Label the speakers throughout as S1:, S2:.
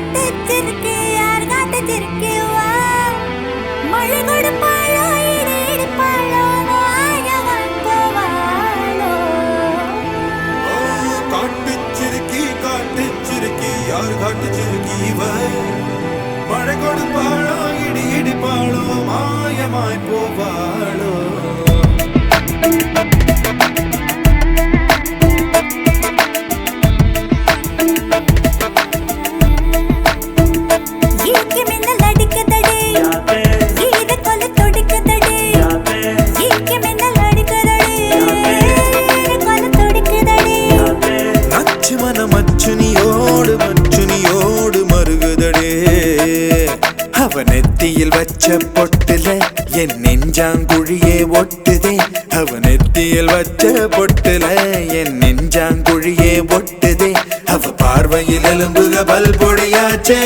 S1: மழை கொடுப்பாளோ இடி இடிப்பாளோ மாயமாய் போவாளோ அவனெத்தியில் வச்ச பொட்டுல என் நெஞ்சாங்குழியே ஒட்டுதே அவனெத்தியில் வச்ச பொட்டுல என் நெஞ்சாங்குழியே ஒட்டுதே அவ பார்வையில் எலும்புக பல் பொடியாச்சே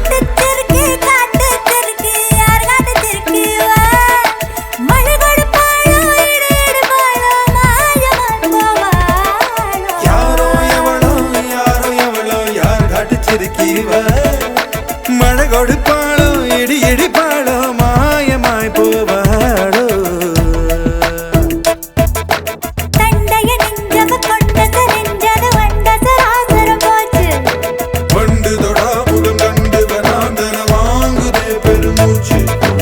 S1: யாரோ எவளோ யாரோ எவளோ யார் காட்டுச்சிருக்கீவ மழை கொடுப்பாளோ இடி இடிப்பாளோ மாயமாய் போவாளோ வண்டு தொடா முகம் கண்டு வராந்தன வாங்குதே பெருமூச்சு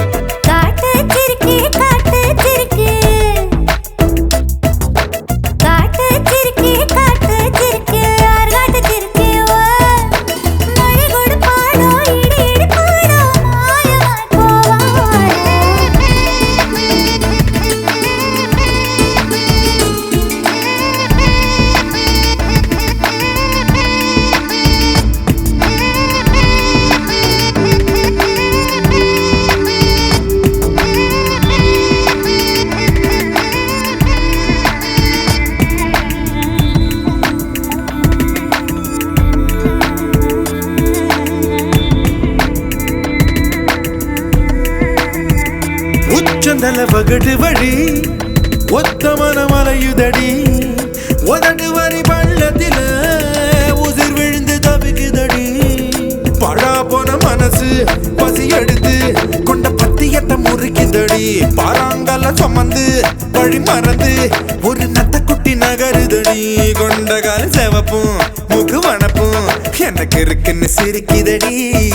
S1: உச்சந்தல வகடு வழி ஒத்த மனமலையுதடி உதடு வரி பள்ளத்தில உதிர் விழுந்து தவிக்குதடி பழா போன மனசு பசி எடுத்து கொண்ட பத்தியத்தை முறுக்குதடி பாறாங்கல்ல சுமந்து வழி மறந்து ஒரு நத்த குட்டி நகருதடி கொண்ட கால செவப்பும் முகு வனப்பும் எனக்கு இருக்குன்னு சிரிக்குதடி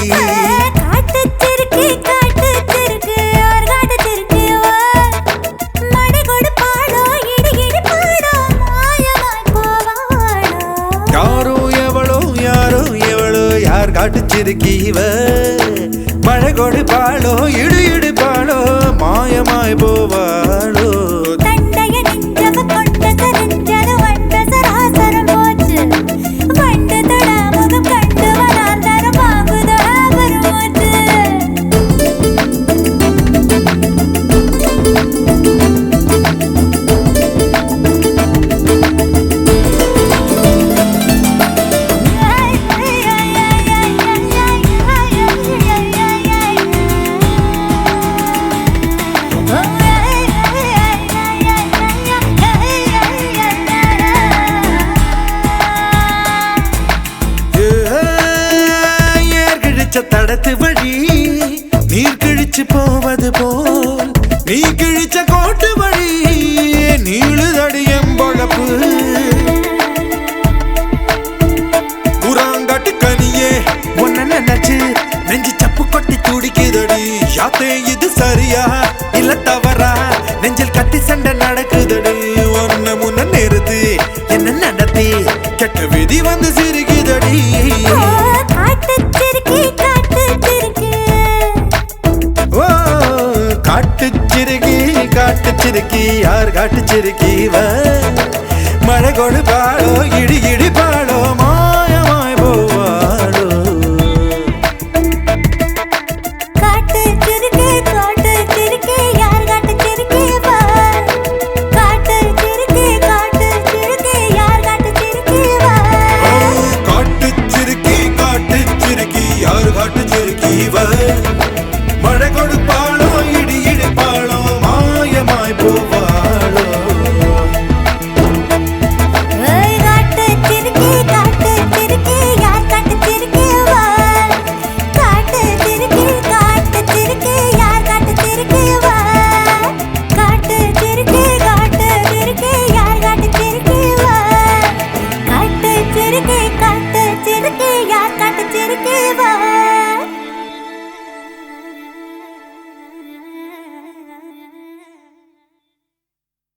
S1: காட்டுச்சிருக்கீவ மழை கொடுப்பாளோ இடி இடிப்பாளோ மாயமாய் போவாளோ தடத்து வழி நீர் கிழிச்சு போவது போல் நீ கிழிச்ச கோட்டு வழி நீளுதடியம் பொழப்பு புறாங்காட்டு கனியே ஒன்ன நினைச்சு நெஞ்சு சப்பு கொட்டி துடிக்குதடி யாத்தே இது சரியா இல்ல தவறா நெஞ்சில் கட்டி சண்டை நடக்குதடி ஒன்ன முன்ன நிறுத்து என்ன நடத்தி கெட்ட விதி வந்து சிரிக்குதடி காட்டுச்சிருக்கி யார் காட்டுச்சிருக்கீவ மழை கொடுப்பாளோ இடி இடிப்பாளோ